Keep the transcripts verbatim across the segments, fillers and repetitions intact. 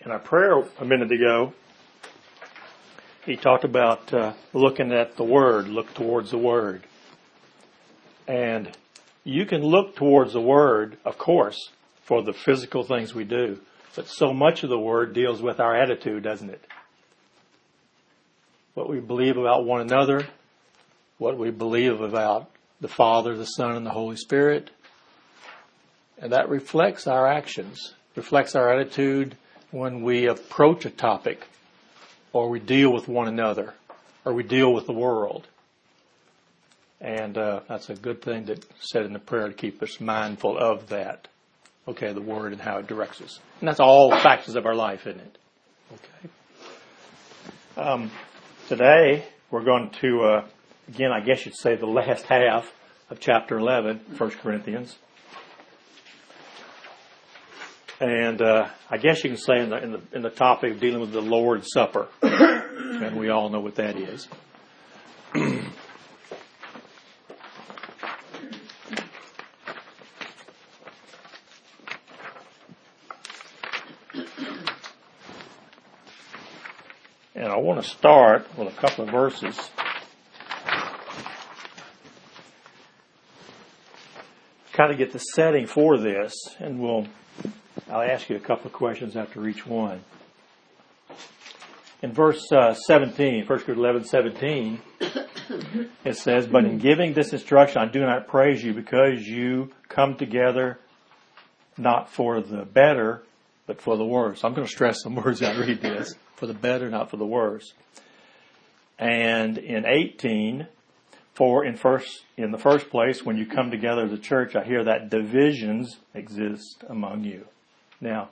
in our prayer a minute ago, he talked about uh, looking at the Word, look towards the Word. And you can look towards the Word, of course, for the physical things we do. But so much of the Word deals with our attitude, doesn't it? What we believe about one another, what we believe about the Father, the Son, and the Holy Spirit. And that reflects our actions, reflects our attitude when we approach a topic, or we deal with one another, or we deal with the world. And uh, that's a good thing that said in the prayer to keep us mindful of that. Okay, the Word and how it directs us. And that's all factors of our life, isn't it? Okay. Um, today, we're going to, uh, again, I guess you'd say the last half of chapter eleven, First Corinthians. And uh, I guess you can say in the, in the in the topic of dealing with the Lord's Supper. And we all know what that is. And I want to start with a couple of verses. Kind of get the setting for this, and we'll I'll ask you a couple of questions after each one. In verse uh, seventeen, First Corinthians eleven seventeen, it says, "But in giving this instruction, I do not praise you because you come together not for the better, but for the worse." I'm going to stress some words as I read this. For the better, not for the worse. And in eighteen, for in first in the first place, when you come together as a church, I hear that divisions exist among you. Now,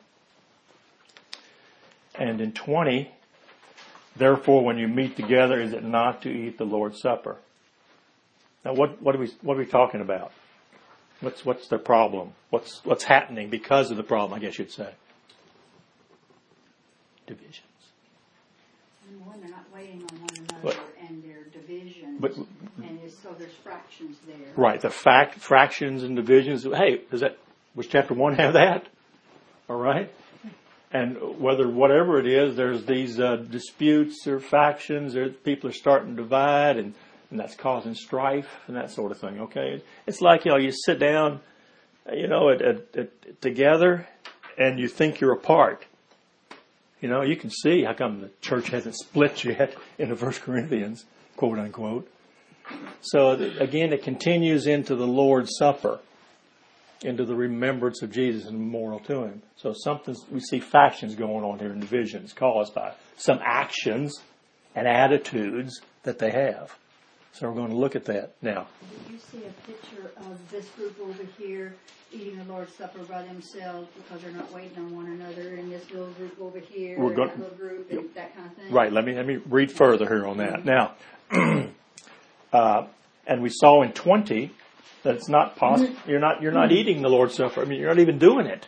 and in twenty, therefore, when you meet together, is it not to eat the Lord's Supper? Now, what what are we what are we talking about? What's what's the problem? What's what's happening because of the problem? I guess you'd say divisions. And when they're not waiting on one another, but, and their divisions, but, and it's, so there's fractions there. Right, the fact fractions and divisions. Hey, does that was chapter one have that? All right, and whether whatever it is, there's these uh, disputes or factions, or people are starting to divide, and, and that's causing strife and that sort of thing. Okay, it's like you know you sit down, you know, at, at, at, together, and you think you're apart. You know, you can see how come the church hasn't split yet in the First Corinthians, quote unquote. So again, it continues into the Lord's Supper, into the remembrance of Jesus and memorial to Him. So something we see factions going on here and divisions caused by some actions and attitudes that they have. So we're going to look at that now. Did you see a picture of this group over here eating the Lord's Supper by themselves because they're not waiting on one another, and this little group over here, We're going, that little group, and that kind of thing? Right. Let me let me read further here on that. Now, uh, and we saw in twenty that it's not possible. You're not you're not eating the Lord's Supper. I mean, you're not even doing it.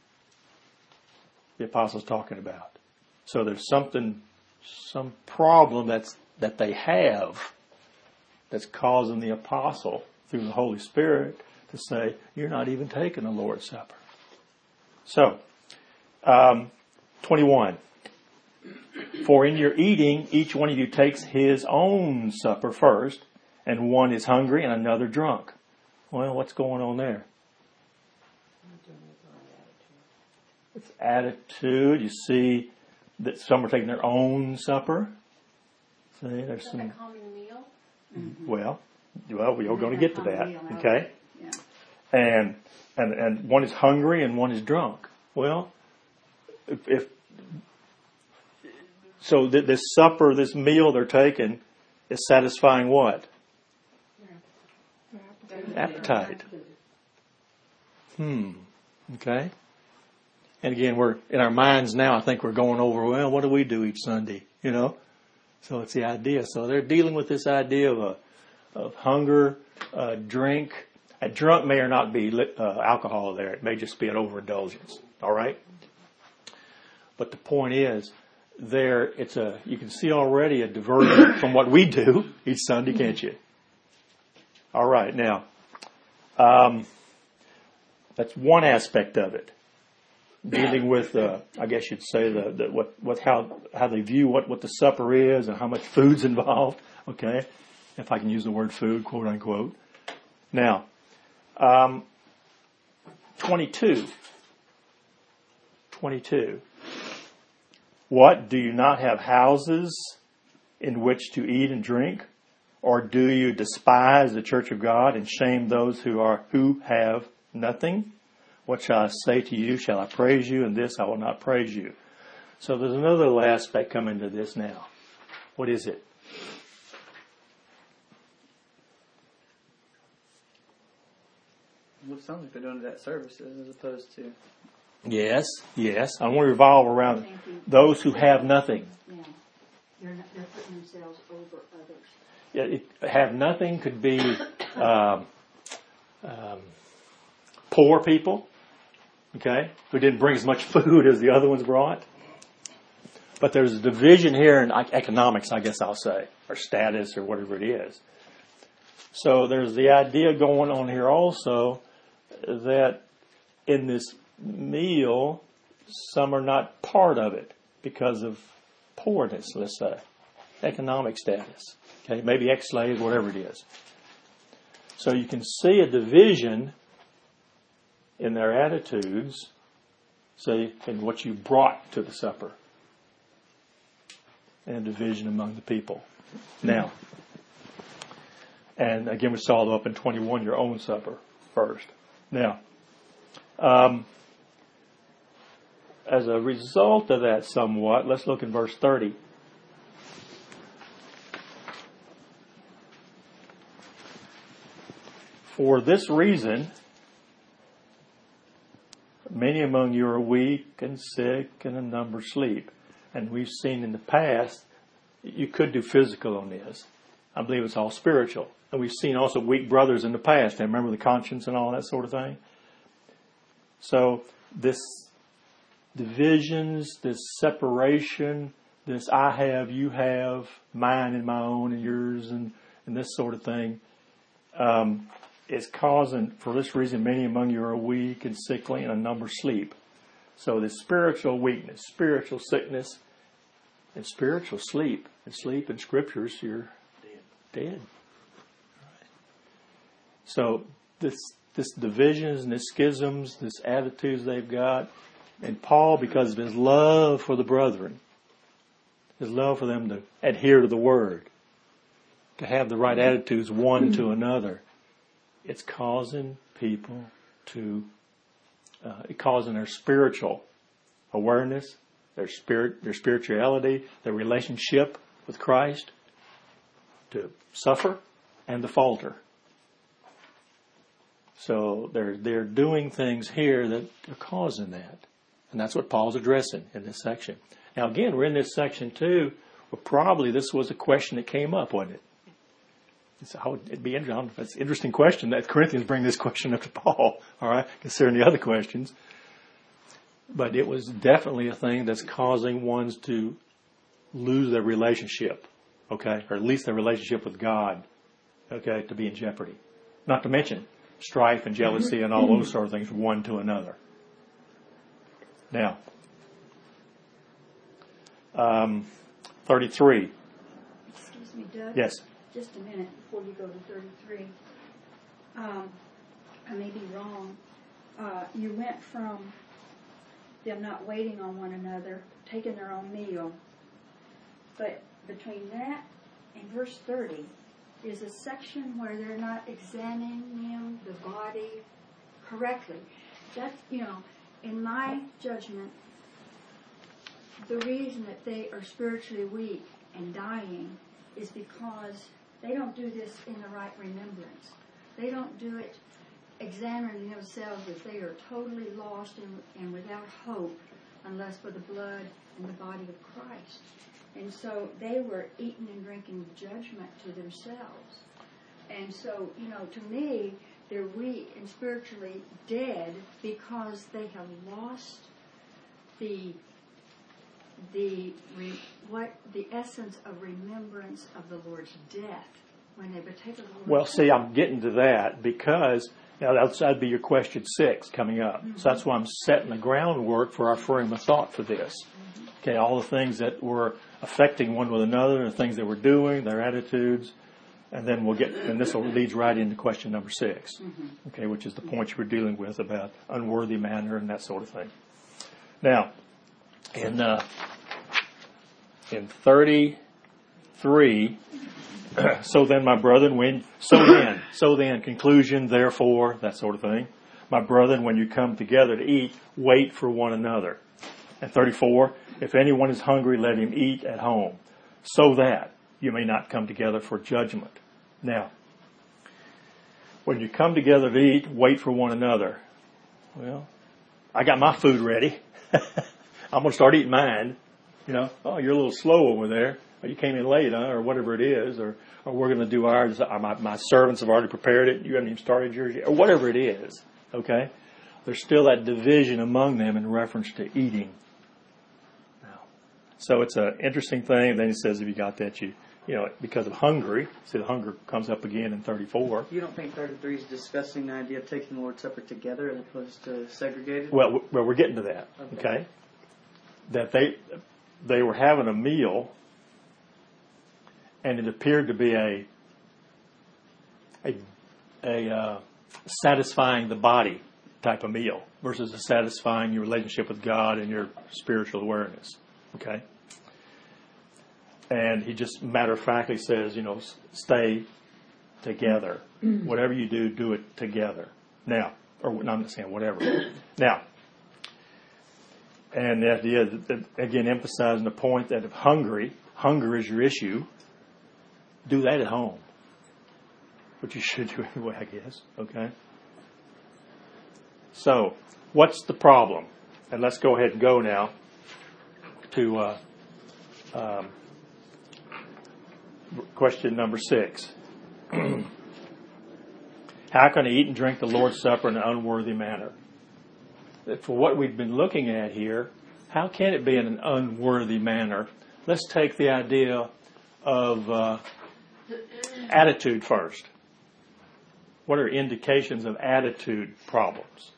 The apostle's talking about. So there's something, some problem that's that they have that's causing the apostle through the Holy Spirit to say, you're not even taking the Lord's Supper. So, um, twenty-one. For in your eating, each one of you takes his own supper first, and one is hungry and another drunk. Well, what's going on there? It's attitude. You see that some are taking their own supper. See, there's some. Is that a common meal? Mm-hmm. Well, well, we're going to get to that. Okay. Yeah. And and and one is hungry and one is drunk. Well, if, if so, th- this supper, this meal they're taking, is satisfying what? Appetite. Hmm. Okay. And again, we're in our minds now. I think we're going over. Well, what do we do each Sunday? You know. So it's the idea. So they're dealing with this idea of a, of hunger, uh, drink. A drunk may or not be uh, alcohol there. It may just be an overindulgence. All right. But the point is, there it's a you can see already a diversion from what we do each Sunday, can't you? All right. Now, um, that's one aspect of it. dealing with, uh, I guess you'd say, the, the what, what, how, how they view what, what the supper is and how much food's involved. Okay, if I can use the word food, quote unquote. Now, um, twenty-two. twenty-two. What, do you not have houses in which to eat and drink? Or do you despise the church of God and shame those who are who have nothing? What shall I say to you? Shall I praise you? And this I will not praise you. So there's another little aspect coming to this now. What is it? Well, it sounds like they're doing it at services as opposed to... Yes, yes. I want to revolve around those who have nothing. Yeah. They're, not, they're putting themselves over others. Yeah, it, have nothing could be um, um, poor people, okay, who didn't bring as much food as the other ones brought. But there's a division here in economics, I guess I'll say, or status or whatever it is. So there's the idea going on here also that in this meal, some are not part of it because of poorness, let's say, economic status, okay, maybe ex-slaves, whatever it is. So you can see a division in their attitudes, say, in what you brought to the supper, and a division among the people. Now, and again, we saw up in twenty-one, your own supper first. Now, um, as a result of that somewhat, let's look in verse thirty. For this reason, many among you are weak and sick, and a number sleep. And we've seen in the past, you could do physical on this. I believe it's all spiritual. And we've seen also weak brothers in the past. And remember the conscience and all that sort of thing? So this divisions, this separation, this I have, you have, mine and my own and yours and, and this sort of thing, um, is causing, for this reason, many among you are weak and sickly and a number sleep. So this spiritual weakness, spiritual sickness, and spiritual sleep. And sleep in scriptures, you're dead. dead. Right. So this this divisions and this schisms, this attitudes they've got, and Paul, because of his love for the brethren, his love for them to adhere to the word, to have the right attitudes one to another, it's causing people to, uh, it causing their spiritual awareness, their spirit, their spirituality, their relationship with Christ to suffer and to falter. So they're they're doing things here that are causing that. And that's what Paul's addressing in this section. Now again, we're in this section too, where probably this was a question that came up, wasn't it? So it'd be interesting. That's an interesting question that Corinthians bring this question up to Paul, all right, considering the other questions. But it was definitely a thing that's causing ones to lose their relationship, okay, or at least their relationship with God, okay, to be in jeopardy. Not to mention strife and jealousy and all those sort of things from one to another. Now, um, thirty-three. Excuse me, Doug? Yes. Just a minute before you go to thirty-three. Um, I may be wrong. Uh, you went from them not waiting on one another, taking their own meal. But between that and verse thirty is a section where they're not examining the body correctly. That's, you know, in my judgment, the reason that they are spiritually weak and dying is because they don't do this in the right remembrance. They don't do it examining themselves as they are totally lost and, and without hope unless for the blood and the body of Christ. And so they were eating and drinking judgment to themselves. And so, you know, to me, they're weak and spiritually dead because they have lost the the re, what the essence of remembrance of the Lord's death When they would take a little. Well, see, I'm getting to that because now that's, that'd be your question six coming up. Mm-hmm. So that's why I'm setting the groundwork for our frame of thought for this. Mm-hmm. Okay, all the things that were affecting one with another, the things they were doing, their attitudes, and then we'll get, and this will leads right into question number six. Mm-hmm. Okay, which is the point you were dealing with about unworthy manner and that sort of thing. Now, in uh, in thirty-three. So then, my brethren, when so then, so then, conclusion, therefore, that sort of thing. My brethren, when you come together to eat, wait for one another. And thirty-four, if anyone is hungry, let him eat at home, so that you may not come together for judgment. Now, when you come together to eat, wait for one another. Well, I got my food ready. I'm going to start eating mine. You know, oh, you're a little slow over there. Or you came in late, huh? Or whatever it is. Or, or we're going to do ours. My, my servants have already prepared it. You haven't even started yours yet. Or whatever it is. Okay? There's still that division among them in reference to eating. Now, so it's an interesting thing. Then he says, if you got that, you, you know, because of hungry. See, the hunger comes up again in thirty-four. You don't think thirty-three is discussing the idea of taking the Lord's Supper together as opposed to segregated? Well, w- well, we're getting to that. Okay? okay? That they they were having a meal. And it appeared to be a a, a uh, satisfying the body type of meal versus a satisfying your relationship with God and your spiritual awareness. Okay? And he just matter-of-factly says, you know, stay together. Whatever you do, do it together. Now, or no, I'm not saying whatever. Now, and the idea, that, again, emphasizing the point that if hungry, hunger is your issue, do that at home. Which you should do anyway, I guess. Okay? So, what's the problem? And let's go ahead and go now to uh, um, question number six. How can I eat and drink the Lord's Supper in an unworthy manner? For what we've been looking at here, how can it be in an unworthy manner? Let's take the idea of uh, attitude first. What are indications of attitude problems?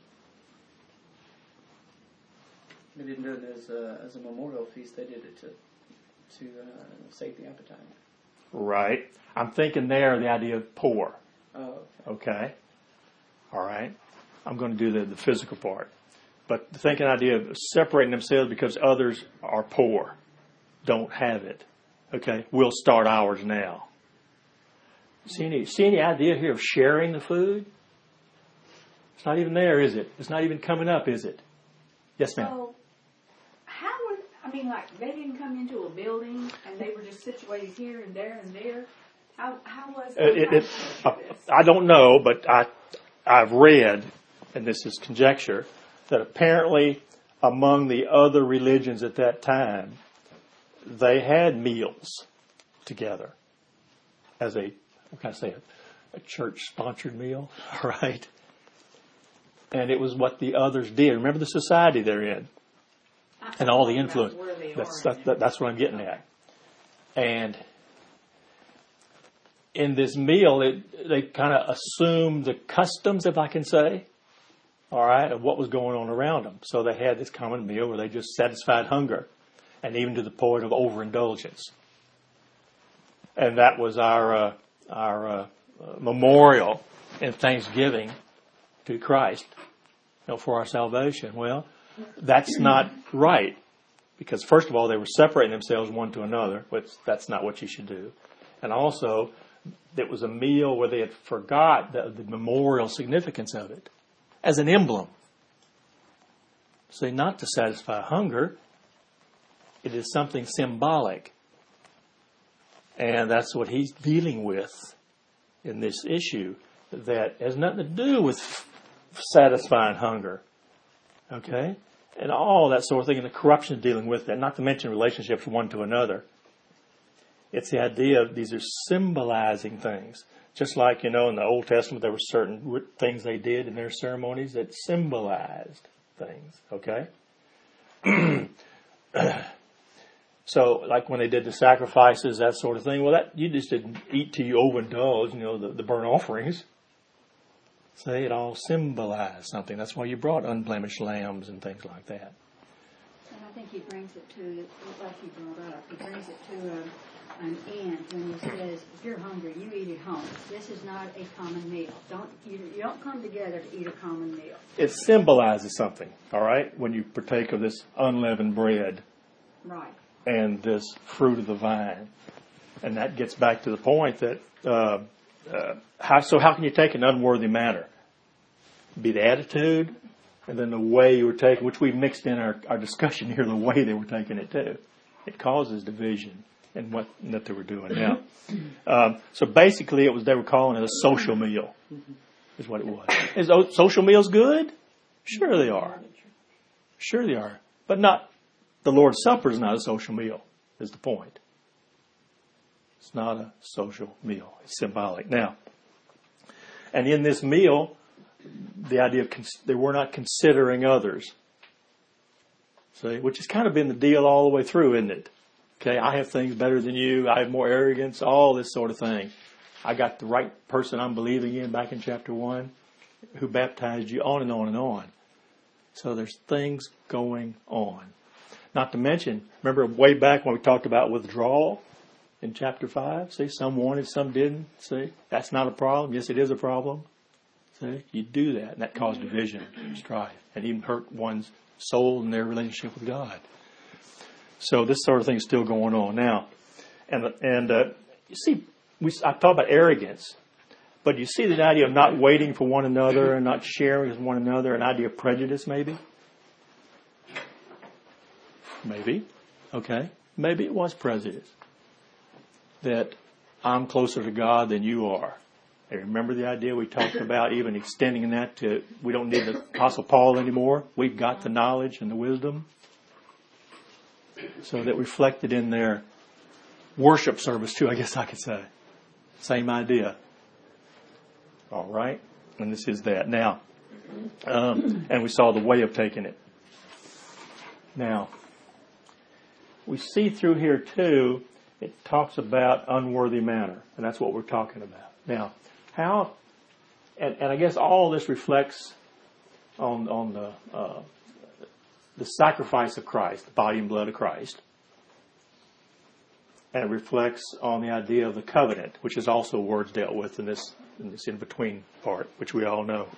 They didn't do it as a, as a memorial feast. They did it to to uh, sate the appetite. Right. I'm thinking there the idea of poor. Oh, okay. okay. All right. I'm going to do the, the physical part. But the thinking idea of separating themselves because others are poor, don't have it. Okay. We'll start ours now. See any, see any idea here of sharing the food? It's not even there, is it? It's not even coming up, is it? Yes, ma'am. So, how was, I mean, like, they didn't come into a building and they were just situated here and there and there? How, how was it? it, it uh, I don't know, but I, I've read, and this is conjecture, that apparently among the other religions at that time, they had meals together as a, what can I say, a, a church-sponsored meal, right? And it was what the others did. Remember the society they're in and all the influence. That's, that, that, that's what I'm getting at. And in this meal, it, they kind of assumed the customs, if I can say, all right, of what was going on around them. So they had this common meal where they just satisfied hunger, and even to the point of overindulgence. And that was our uh, our uh, memorial in Thanksgiving to Christ, you know, for our salvation. Well, that's not right, because first of all, they were separating themselves one to another, which that's not what you should do. And also, it was a meal where they had forgot the, the memorial significance of it as an emblem. See, not to satisfy hunger, it is something symbolic. And that's what he's dealing with in this issue, that has nothing to do with satisfying hunger. Okay? And all that sort of thing, and the corruption dealing with that, not to mention relationships one to another. It's the idea of these are symbolizing things. Just like, you know, in the Old Testament, there were certain things they did in their ceremonies that symbolized things. Okay? So, like when they did the sacrifices, that sort of thing, well, that you just didn't eat till you overindulged, you know, the, the burnt offerings. See, it all symbolized something. That's why you brought unblemished lambs and things like that. And I think he brings it to, like you brought up, he brings it to a, an end when he says, if you're hungry, you eat at home. This is not a common meal. Don't you, you don't come together to eat a common meal. It symbolizes something, all right, when you partake of this unleavened bread. Right. And this fruit of the vine. And that gets back to the point that, uh, uh, how, so how can you take an unworthy manner? Be the attitude, and then the way you were taking, which we mixed in our, our discussion here, the way they were taking it too. It causes division in what that they were doing now. Um, so basically it was, they were calling it a social meal, is what it was. Is those social meals good? Sure they are. Sure they are. But not, the Lord's Supper is not a social meal, is the point. It's not a social meal. It's symbolic. Now, and in this meal, the idea of cons- they were not considering others. See, which has kind of been the deal all the way through, isn't it? Okay, I have things better than you. I have more arrogance, all this sort of thing. I got the right person I'm believing in back in chapter one who baptized you, on and on and on. So there's things going on. Not to mention, remember way back when we talked about withdrawal in chapter five? See, some wanted, some didn't. See, that's not a problem. Yes, it is a problem. See, you do that, and that caused division, strife, and even hurt one's soul and their relationship with God. So this sort of thing is still going on now. And and uh, you see, we I talk about arrogance, but you see the idea of not waiting for one another and not sharing with one another, an idea of prejudice maybe? Maybe. Okay. Maybe it was prejudice. That I'm closer to God than you are. And remember the idea we talked about, even extending that to, we don't need the Apostle Paul anymore. We've got the knowledge and the wisdom. So that reflected in their worship service too, I guess I could say. Same idea. All right. And this is that. Now, um, and we saw the way of taking it. Now, we see through here too, it talks about unworthy manner. And that's what we're talking about. Now, how, and, and I guess all this reflects on, on the, uh, the sacrifice of Christ, the body and blood of Christ. And it reflects on the idea of the covenant, which is also words dealt with in this, in this in-between part, which we all know.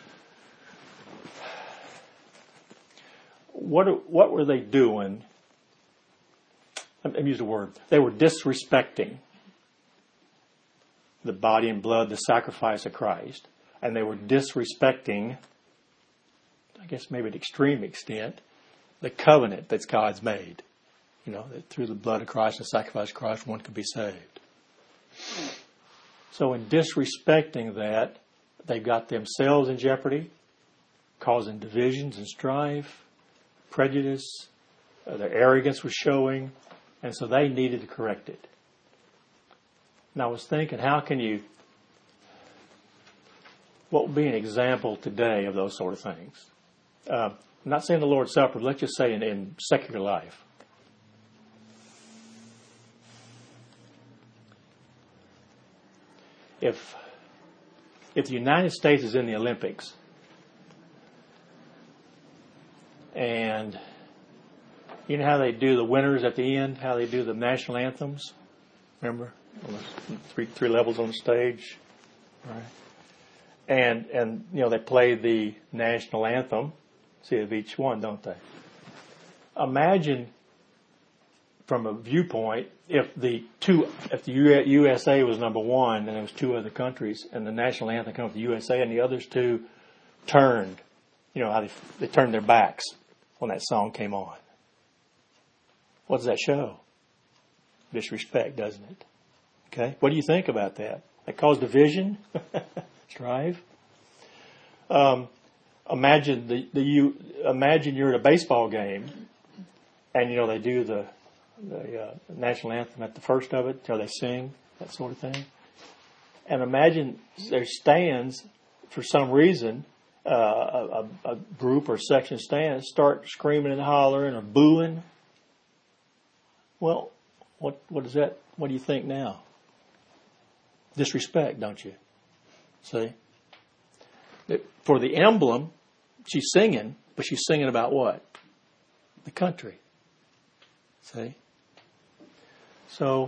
What, what were they doing? Let me use the word. They were disrespecting the body and blood, the sacrifice of Christ. And they were disrespecting, I guess maybe to an extreme extent, the covenant that God's made. You know, that through the blood of Christ and the sacrifice of Christ, one could be saved. So in disrespecting that, they got themselves in jeopardy, causing divisions and strife, prejudice, uh, their arrogance was showing, and so they needed to correct it. And I was thinking, how can you, what would be an example today of those sort of things? Uh, I'm not saying the Lord's Supper, but let's just say in, in secular life. If if the United States is in the Olympics and you know how they do the winners at the end, how they do the national anthems? Remember? Three three levels on the stage. Right. And and you know, they play the national anthem, see of each one, don't they? Imagine from a viewpoint, if the two, if the U S A was number one and there was two other countries, and the national anthem comes from the U S A, and the others two turned, you know how they they turned their backs when that song came on. What does that show? Disrespect, doesn't it? Okay, what do you think about that? That caused division, strife. Um, imagine the the you imagine you're at a baseball game, and you know they do the the uh, national anthem at the first of it, till they sing, that sort of thing. And imagine their stands, for some reason, uh, a, a group or section stands start screaming and hollering or booing. Well, what what is that? What do you think now? Disrespect, don't you? See? For the emblem, she's singing, but she's singing about what? The country. See? So,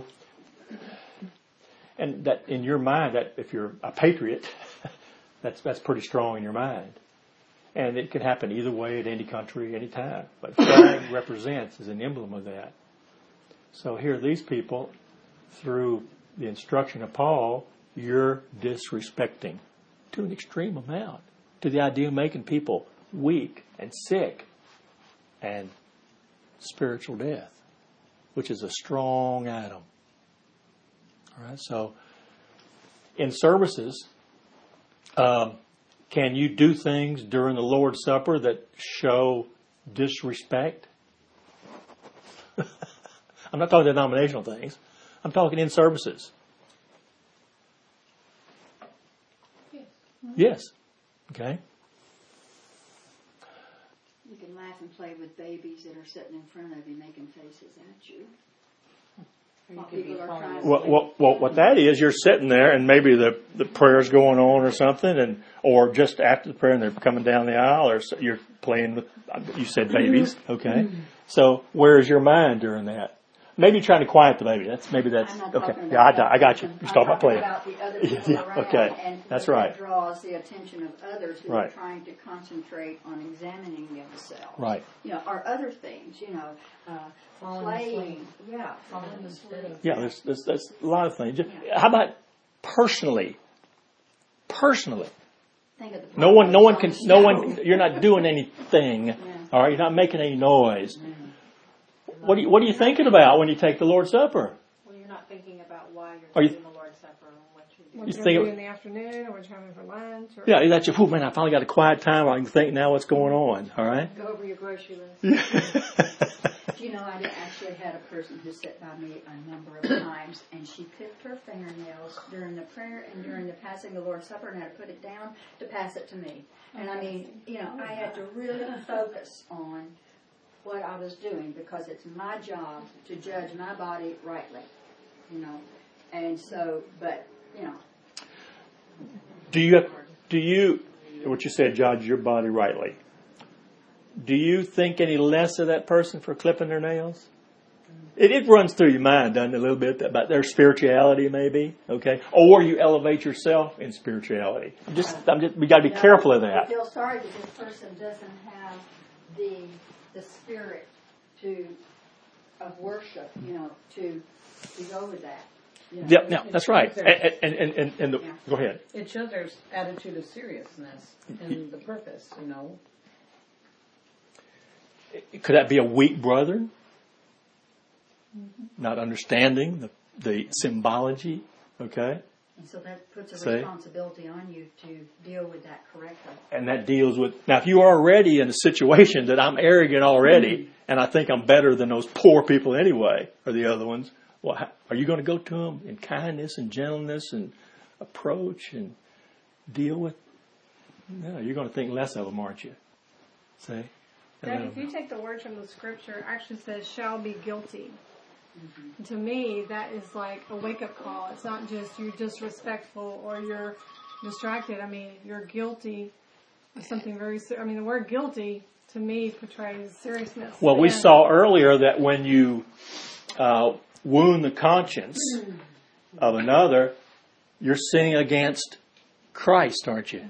and that in your mind, that if you're a patriot, that's that's pretty strong in your mind. And it can happen either way at any country, any time. But flag represents is an emblem of that. So here, these people, through the instruction of Paul, you're disrespecting to an extreme amount, to the idea of making people weak and sick and spiritual death, which is a strong item. All right, so in services, um, can you do things during the Lord's Supper that show disrespect? I'm not talking denominational things. I'm talking in services. Yes. Yes. Okay. You can laugh and play with babies that are sitting in front of you making faces at you. You While could be people are calling trying it- to- Well, well, well, what that is, you're sitting there, and maybe the the prayer's going on or something, and or just after the prayer, and they're coming down the aisle, or so you're playing with. You said babies, okay? So where's your mind during that? Maybe trying to quiet the baby. That's maybe that's I'm not okay. talking Yeah, I, about I got you. that. You're I'm talking about playing. about the other people Yeah, around, okay. and That's that right. draws the attention of others who Right. are trying to concentrate on examining themselves. Right. You know, or other things. You know, uh, Falling playing. asleep. Yeah, Falling falling asleep. asleep. Yeah, there's, there's there's a lot of things. Just- How about personally? Personally, Think of the no one, no one can, problems no on the one. stove. You're not doing anything. All right, you're not making any noise. What do you, what are you thinking about when you take the Lord's Supper? Well, you're not thinking about why you're Are you- taking the Lord's Supper and what you do. What You you're think going it- to do in the afternoon, or what you're having for lunch. Or Yeah, that's your, oh man, I finally got a quiet time. I can think now what's going on. All right. Go over your grocery list. You know, I actually had a person who sat by me a number of times, and she picked her fingernails during the prayer and during the passing of the Lord's Supper, and had to put it down to pass it to me. And I mean, you know, I had to really focus on what I was doing, because it's my job to judge my body rightly, you know. And so, but, you know, Do you, do you, what you said, judge your body rightly. Do you think any less of that person for clipping their nails? It, it runs through your mind, doesn't it, a little bit, about their spirituality, maybe, okay? Or you elevate yourself in spirituality. I'm just, I'm just, we got to be you know, careful of I that. feel sorry that this person doesn't have the the spirit to of worship, you know, to to go with that. You know. Yep, no, that's right. And, and, and, and, and the, Yeah. go ahead. It shows their attitude of seriousness and the purpose, you know. Could that be a weak brother? Not understanding the, the symbology, okay? And so that puts a See? responsibility on you to deal with that correctly. And that deals with, now if you're already in a situation that I'm arrogant already, and I think I'm better than those poor people anyway, or the other ones, well, how, are you going to go to them in kindness and gentleness and approach and deal with? No, you're going to think less of them, aren't you? See? And Dad, then- if you take the words from the scripture, it actually says shall be guilty. And to me, that is like a wake-up call. It's not just you're disrespectful or you're distracted. I mean, you're guilty of something very serious. I mean, the word guilty, to me, portrays seriousness. Well, we And- saw earlier that when you uh, wound the conscience of another, you're sinning against Christ, aren't you?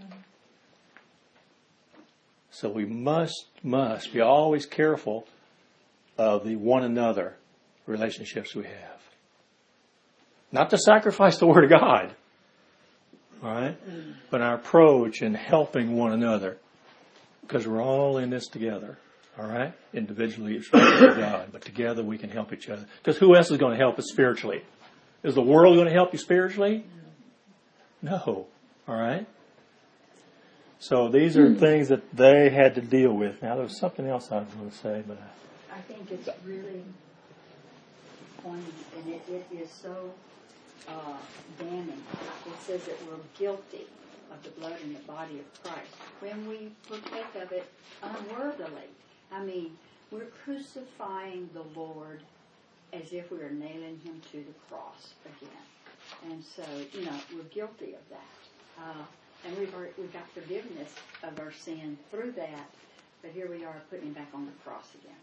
So we must, must be always careful of the one another relationships we have. Not to sacrifice the Word of God, all right? But our approach in helping one another, because we're all in this together, all right? Individually, it's with God, but together we can help each other. Because who else is going to help us spiritually? Is the world going to help you spiritually? No, all right? So these are things that they had to deal with. Now, there was something else I was going to say, but I... I think it's really poignant, and it, it is so uh, damning. It says that we're guilty of the blood and the body of Christ when we partake of it unworthily. I mean, we're crucifying the Lord as if we were nailing him to the cross again. And so, you know, we're guilty of that. Uh, and we've already, we got forgiveness of our sin through that, but here we are putting him back on the cross again.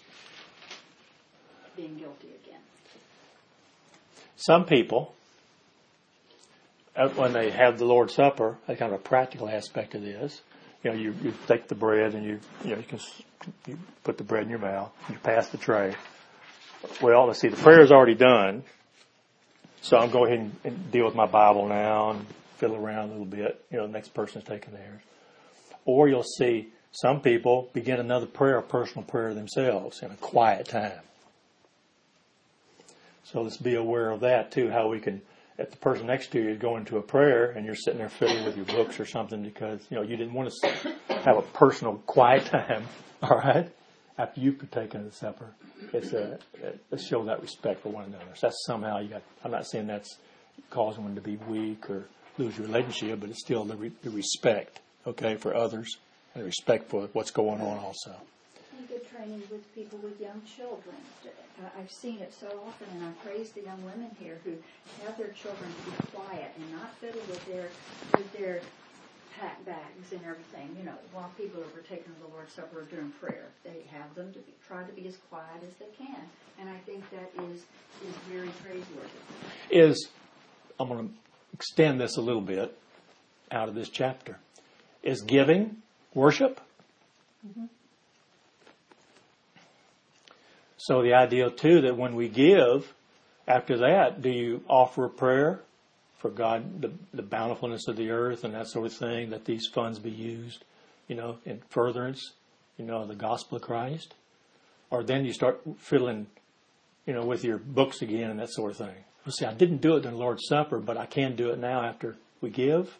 Being guilty again. Some people, uh, when they have the Lord's Supper, a kind of a practical aspect of this, you know, you, you take the bread and you, you know, you can you put the bread in your mouth, you pass the tray. Well, let's see, the prayer is already done, so I'm going ahead and, and deal with my Bible now and fiddle around a little bit. You know, the next person's taking theirs. Or you'll see some people begin another prayer, a personal prayer themselves in a quiet time. So let's be aware of that too, how we can, if the person next to you is going to a prayer and you're sitting there fiddling with your books or something because, you know, you didn't want to have a personal quiet time, all right, after you've partaken of the supper. It's a, let's show that respect for one another. So that's somehow you got, I'm not saying that's causing one to be weak or lose your relationship, but it's still the, re, the respect, okay, for others and respect for what's going on also. And good training with people with young children. Uh, I've seen it so often, and I praise the young women here who have their children to be quiet and not fiddle with their with their pack bags and everything. You know, while people are partaking of the Lord's Supper or during prayer, they have them to be, try to be as quiet as they can, and I think that is is very praiseworthy. Is I'm going to extend this a little bit out of this chapter. Is giving worship? Mm-hmm. So the idea, too, that when we give, after that, do you offer a prayer for God, the, the bountifulness of the earth and that sort of thing, that these funds be used, you know, in furtherance, you know, the gospel of Christ? Or then you start fiddling, you know, with your books again and that sort of thing. Well, see, I didn't do it during the Lord's Supper, but I can do it now after we give.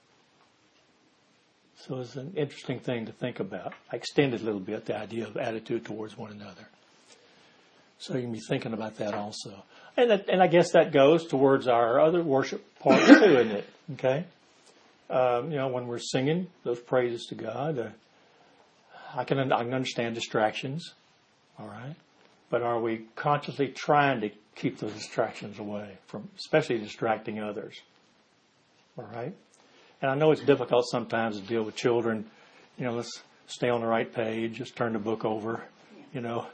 So it's an interesting thing to think about. I extended a little bit the idea of attitude towards one another. So you can be thinking about that also. And that, and I guess that goes towards our other worship part too, isn't it? Okay? Um, you know, when we're singing those praises to God, uh, I can I can understand distractions, all right? But are we consciously trying to keep those distractions away from, especially distracting others? All right? And I know it's difficult sometimes to deal with children. You know, let's stay on the right page, just turn the book over, you know.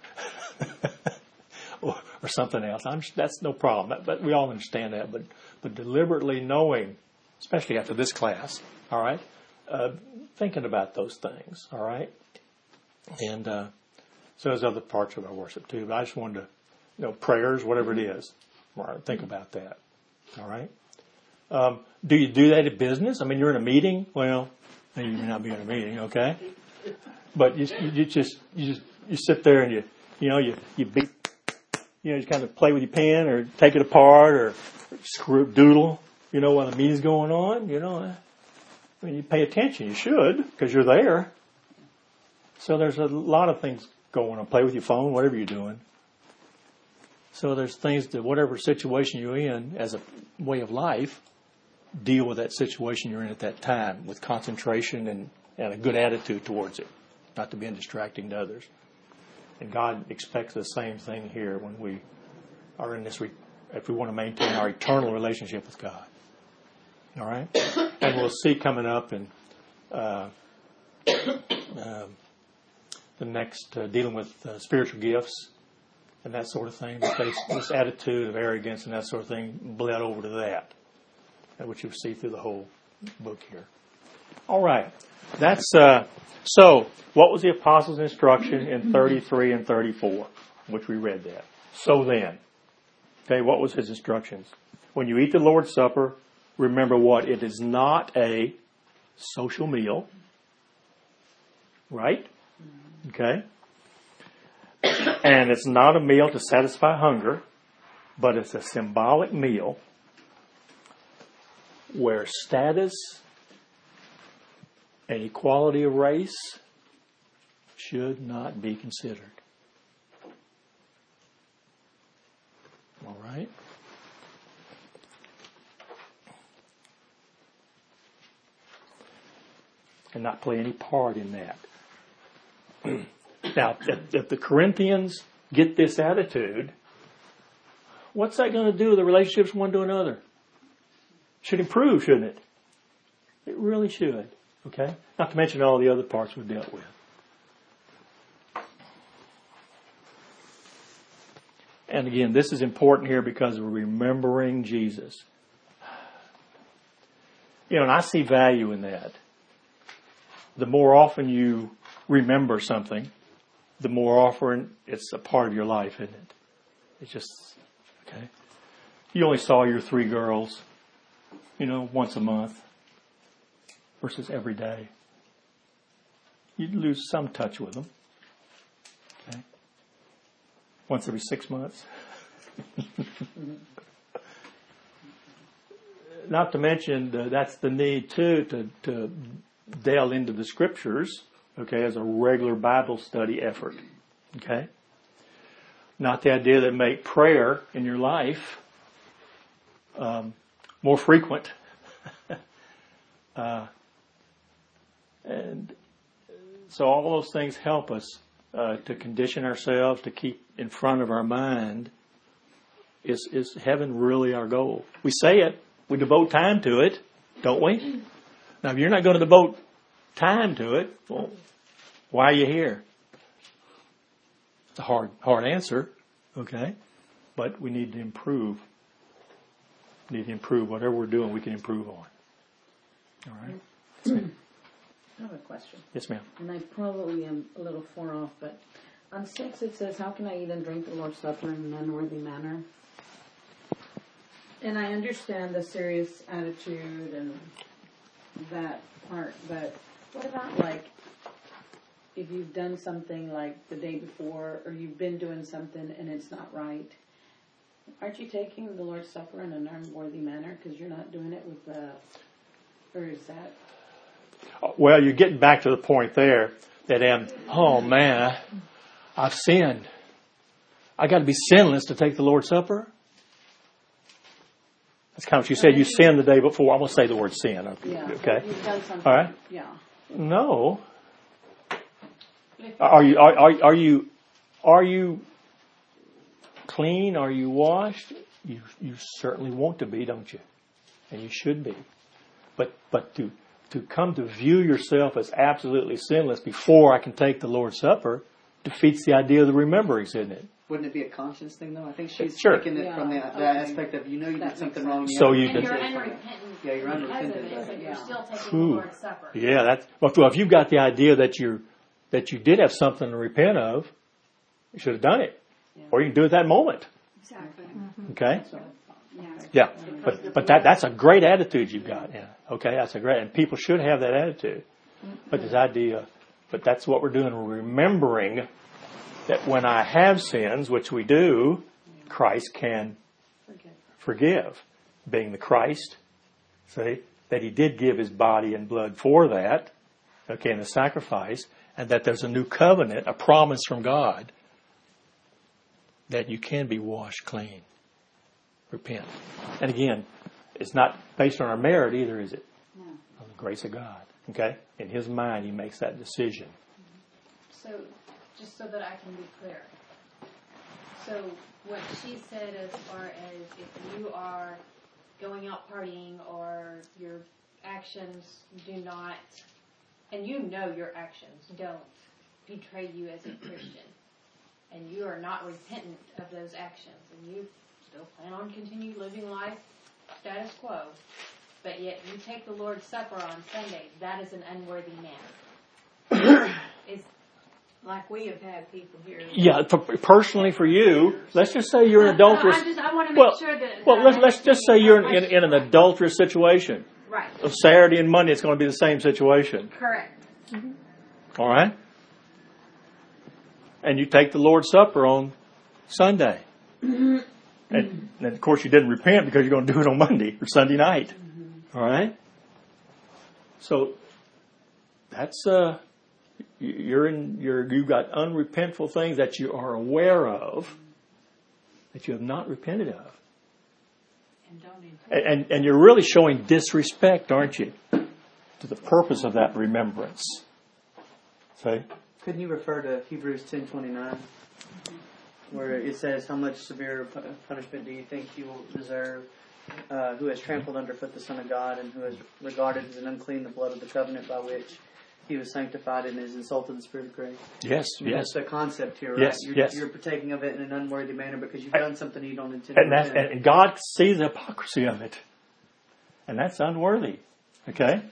Or, or something else. I'm, that's no problem. But we all understand that. But but deliberately knowing, especially after this class, all right, uh, thinking about those things, all right. And uh, so there's other parts of our worship too. But I just wanted to, you know, prayers, whatever it is, all right, think about that, all right. Um, do you do that at business? I mean, you're in a meeting. Well, you may not be in a meeting, okay. But you, you, you just you just you sit there and you you know you you beat. You know, you kind of play with your pen or take it apart or screw doodle, you know, while the meeting's going on. You know, I mean, you pay attention. You should, because you're there. So there's a lot of things going on. Play with your phone, whatever you're doing. So there's things that whatever situation you're in as a way of life, deal with that situation you're in at that time with concentration and, and a good attitude towards it, not to be distracting to others. And God expects the same thing here when we are in this, re- if we want to maintain our eternal relationship with God. All right? And we'll see coming up in uh, uh, the next, uh, dealing with uh, spiritual gifts and that sort of thing. This, this attitude of arrogance and that sort of thing bled over to that, which you'll see through the whole book here. All right. That's, uh, so, what was the apostles' instruction in thirty-three and thirty-four, which we read that? So then, okay, what was his instructions? When you eat the Lord's Supper, remember what? It is not a social meal, right? Okay? And it's not a meal to satisfy hunger, but it's a symbolic meal where status and equality of race should not be considered. All right? And not play any part in that. Now, if, if the Corinthians get this attitude, what's that going to do with the relationships one to another? Should improve, shouldn't it? It really should. Okay? Not to mention all the other parts we've dealt with. And again, this is important here because we're remembering Jesus. You know, and I see value in that. The more often you remember something, the more often it's a part of your life, isn't it? It's just, okay. You only saw your three girls, you know, once a month versus every day. You'd lose some touch with them. Okay. Once every six months. Not to mention, uh, that's the need, too, to, to delve into the Scriptures, okay, as a regular Bible study effort, okay? Not the idea that make prayer in your life um, more frequent. uh, and so all those things help us uh, to condition ourselves, to keep in front of our mind, is, is heaven really our goal? We say it. We devote time to it, don't we? Now, if you're not going to devote time to it, well, why are you here? It's a hard, hard answer, okay? But we need to improve. We need to improve. Whatever we're doing, we can improve on. All right? I have a question. Yes, ma'am. And I probably am a little far off, but on six it says, how can I eat and drink the Lord's Supper in an unworthy manner? And I understand the serious attitude and that part, but what about like if you've done something like the day before or you've been doing something and it's not right? Aren't you taking the Lord's Supper in an unworthy manner because you're not doing it with the, or is that? Well, you're getting back to the point there that, um, oh man, I've sinned. I got to be sinless to take the Lord's Supper? That's kind of what you said. You sinned the day before. I'm going to say the word sin. Okay. Yeah. Okay. You've done something. All right. Yeah. No. Are you are, are are you are you clean? Are you washed? You you certainly want to be, don't you? And you should be. But but to to come to view yourself as absolutely sinless before I can take the Lord's Supper defeats the idea of the remembrance, isn't it? Wouldn't it be a conscience thing, though? I think she's Sure. taking it Yeah, from the, the okay. aspect of, you know you That did something makes wrong. sense. So have you to did- And you're take it from it. unrepentant. Yeah, you're because of unrepentant, it, but yeah. you're still taking Phew. the Lord's Supper. Yeah, that's well. If you've got the idea that you that you did have something to repent of, you should have done it, Yeah. or you can do it that moment. Exactly. Okay. So, Yeah. Yeah, but but that that's a great attitude you've got. Yeah. Okay, that's a great, and people should have that attitude. But this idea, but that's what we're doing. We're remembering that when I have sins, which we do, Christ can forget. forgive. Being the Christ, see, that He did give His body and blood for that, okay, in the sacrifice, and that there's a new covenant, a promise from God, that you can be washed clean. Repent. And again, it's not based on our merit either, is it? No. On the grace of God. Okay? In His mind, He makes that decision. So, just so that I can be clear. So, what she said as far as if you are going out partying or your actions do not, and you know your actions don't betray you as a Christian, and you are not repentant of those actions, and you still plan on continue living life status quo, but yet you take the Lord's Supper on Sunday, that is an unworthy manner. Is Like we have had people here. Yeah, for, personally for you, let's just say you're an adulterous. I, just, I want to make well, sure that. well, that let's I'm let's just say asking you're my in, in, in an adulterous situation. Right. Of Saturday and Monday, it's going to be the same situation. Correct. All right? And you take the Lord's Supper on Sunday. And, and of course, you didn't repent because you're going to do it on Monday or Sunday night. All right? So that's uh, you're in you're you've got unrepentful things that you are aware of that you have not repented of. And don't intend. And, and, and you're really showing disrespect, aren't you, to the purpose of that remembrance. See? Couldn't you refer to Hebrews ten twenty nine? where it says, "How much severe pu- punishment do you think you will deserve? Uh, who has trampled underfoot the Son of God, and who has regarded as an unclean the blood of the covenant by which he was sanctified and has insulted the Spirit of grace." Yes, I mean, yes. That's the concept here, right? Yes, you're, yes. you're partaking of it in an unworthy manner because you've done something you don't intend And, to that's, do. and God sees the hypocrisy of it. And that's unworthy. Okay?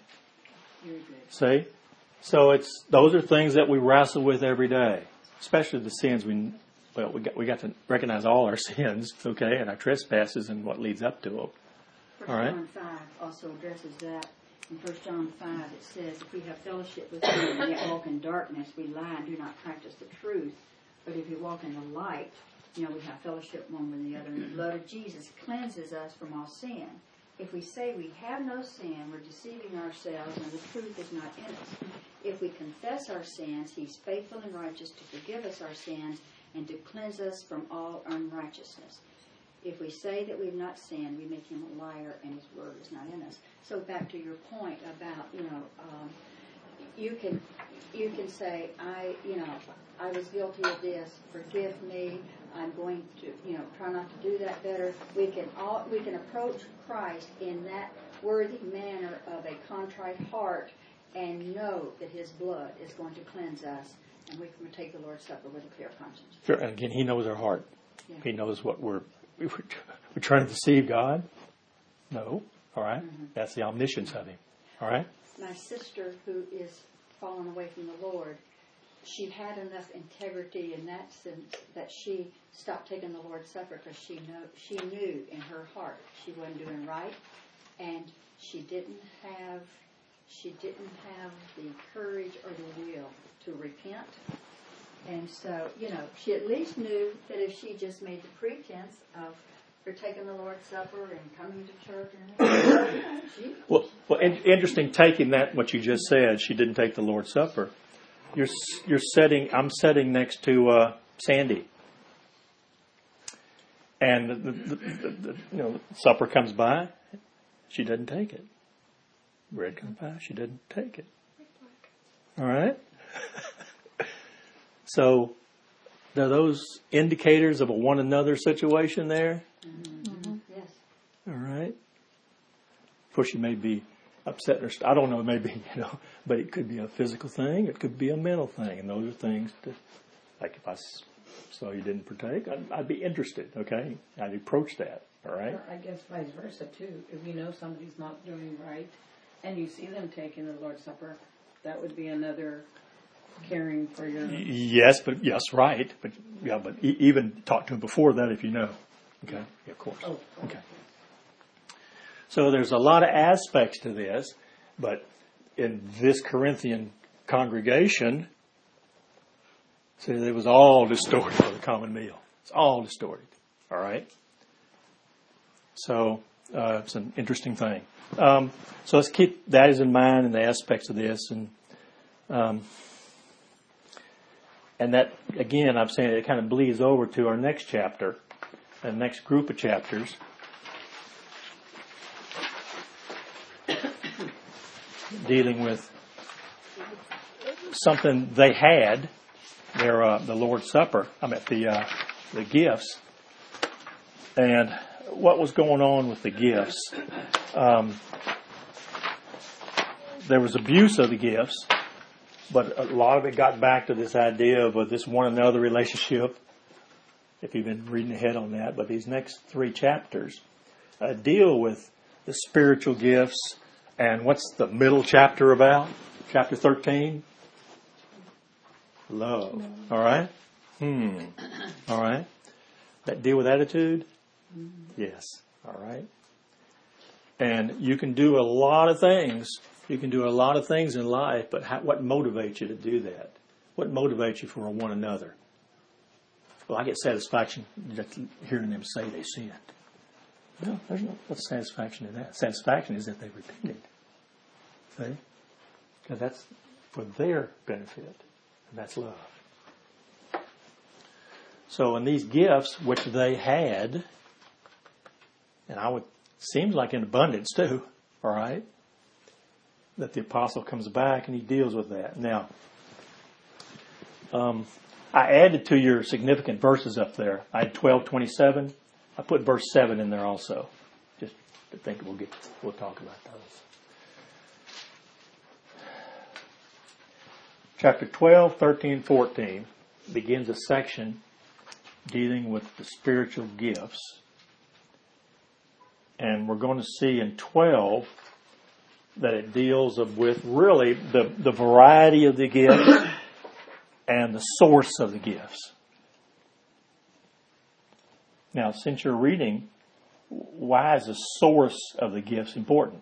See? So it's those are things that we wrestle with every day. Especially the sins we well we got we got to recognize all our sins, okay, and our trespasses and what leads up to them. First All right. John five also addresses that. In First John five it says, if we have fellowship with him and yet walk in darkness, we lie and do not practice the truth. But if we walk in the light, you know, we have fellowship one with the other. And the blood of Jesus cleanses us from all sin. If we say we have no sin, we're deceiving ourselves and the truth is not in us. If we confess our sins, he's faithful and righteous to forgive us our sins and to cleanse us from all unrighteousness. If we say that we've not sinned, we make him a liar and his word is not in us. So back to your point about, you know, um, you can you can say, I, you know, I was guilty of this. Forgive me. I'm going to, you know, try not to do that better. We can all we can approach Christ in that worthy manner of a contrite heart and know that his blood is going to cleanse us, and we can take the Lord's Supper with a clear conscience. Sure. And again, he knows our heart. Yeah. He knows what we're we're trying to deceive God. No. All right? Mm-hmm. That's the omniscience of him. All right? My sister, who is fallen away from the Lord, she had enough integrity in that sense that she stopped taking the Lord's Supper because she know she knew in her heart she wasn't doing right, and she didn't have she didn't have the courage or the will to repent. And so, you know, she at least knew that if she just made the pretense of her taking the Lord's Supper and coming to church and she Well, well, in, interesting. Taking that what you just said, she didn't take the Lord's Supper. You're you're setting. I'm sitting next to uh, Sandy, and the, the, the, the you know supper comes by, she doesn't take it. Bread comes by, she doesn't take it. All right. So, are those indicators of a one another situation there? Mm-hmm. Yes. All right. Of course, you may be upset or I don't know. Maybe you know, but it could be a physical thing. It could be a mental thing, and those are things that, like if I saw you didn't partake, I'd, I'd be interested. Okay, I'd approach that. All right. Or I guess vice versa too. If you know somebody's not doing right, and you see them taking the Lord's Supper, that would be another caring for your. Yes, but yes, right. But yeah, but e- even talk to him before that if you know. Okay, yeah, of course. Oh, okay. So there's a lot of aspects to this, but in this Corinthian congregation, see, it was all distorted for the common meal. It's all distorted. All right. So uh, it's an interesting thing. Um, so let's keep that as in mind and the aspects of this, and um, and that again, I'm saying it kind of bleeds over to our next chapter, the next group of chapters. Dealing with something they had, their uh, the Lord's Supper. I mean the uh, the gifts, and what was going on with the gifts. Um, there was abuse of the gifts, but a lot of it got back to this idea of uh, this one another relationship. If you've been reading ahead on that, but these next three chapters uh, deal with the spiritual gifts. And what's the middle chapter about? Chapter thirteen? Love. All right? Hmm. All right? That deal with attitude? Yes. All right? And you can do a lot of things. You can do a lot of things in life, but how, what motivates you to do that? What motivates you for one another? Well, I get satisfaction just hearing them say they sinned. No, there's no what's satisfaction in that. Satisfaction is that they repented. See? Because that's for their benefit. And that's love. So in these gifts, which they had, and I would, seems like in abundance too, all right, that the apostle comes back and he deals with that. Now, um, I added to your significant verses up there. I had twelve twenty-seven. I put verse seven in there also. Just to think we'll get, we'll talk about those. Chapter twelve, thirteen, fourteen begins a section dealing with the spiritual gifts. And we're going to see in twelve that it deals with really the, the variety of the gifts and the source of the gifts. Now, since you're reading, why is the source of the gifts important?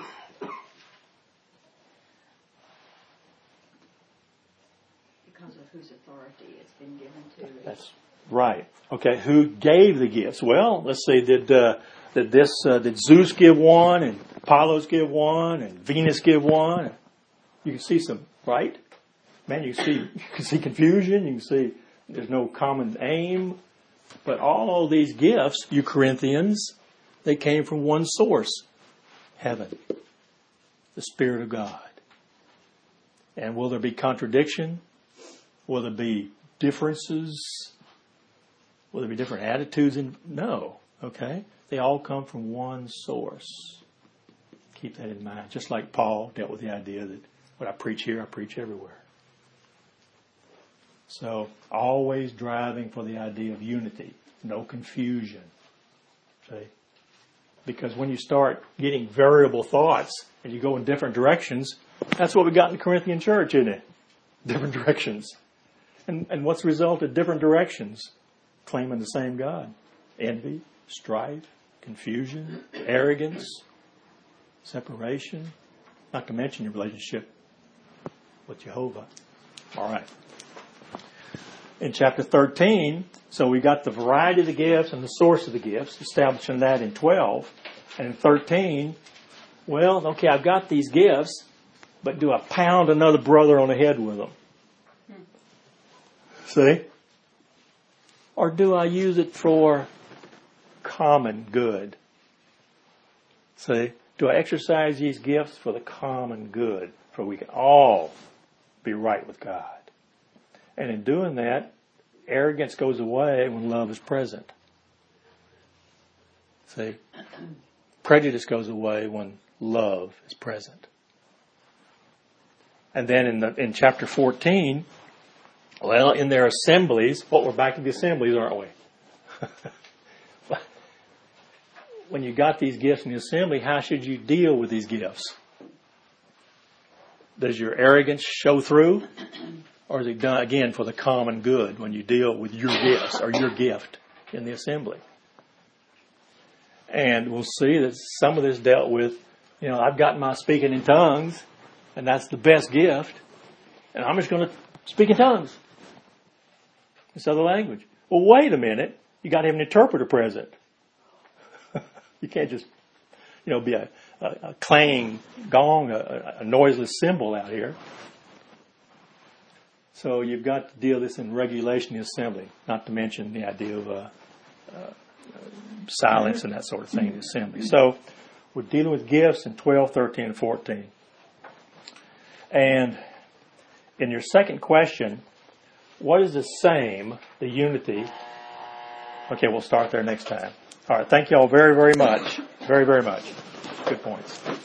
Because of whose authority it's been given to. That's right. Okay, who gave the gifts? Well, let's see. Did uh, did this? Uh, did Zeus give one, and Apollos give one, and Venus give one? You can see some, right? Man, you can see you can see confusion. You can see there's no common aim. But all of these gifts, you Corinthians, they came from one source: heaven, the Spirit of God. And will there be contradiction? Will there be differences? Will there be different attitudes? In, no. Okay? They all come from one source. Keep that in mind. Just like Paul dealt with the idea that what I preach here, I preach everywhere. So, always driving for the idea of unity. No confusion. See? Because when you start getting variable thoughts and you go in different directions, that's what we got in the Corinthian church, isn't it? Different directions. And, and what's the result of different directions? Claiming the same God. Envy, strife, confusion, arrogance, separation. Not to mention your relationship with Jehovah. All right. In chapter thirteen, so we got the variety of the gifts and the source of the gifts, establishing that in twelve. And in thirteen, well, okay, I've got these gifts, but do I pound another brother on the head with them? See? Or do I use it for common good? See? Do I exercise these gifts for the common good? For we can all be right with God. And in doing that, arrogance goes away when love is present. See? Prejudice goes away when love is present. And then in the in chapter fourteen, well, in their assemblies, well, we're back to the assemblies, aren't we? When you got these gifts in the assembly, how should you deal with these gifts? Does your arrogance show through? Or is it done, again, for the common good when you deal with your gifts or your gift in the assembly? And we'll see that some of this dealt with, you know, I've got my speaking in tongues, and that's the best gift, and I'm just going to speak in tongues. This other language. Well, wait a minute. You got to have an interpreter present. You can't just, you know, be a, a, a clanging gong, a, a noiseless cymbal out here. So you've got to deal this in regulation in the assembly, not to mention the idea of uh, uh, silence and that sort of thing in the assembly. So we're dealing with gifts in twelve, thirteen, and fourteen. And in your second question, what is the same, the unity? Okay, we'll start there next time. All right, thank you all very, very much. Very, very much. Good points.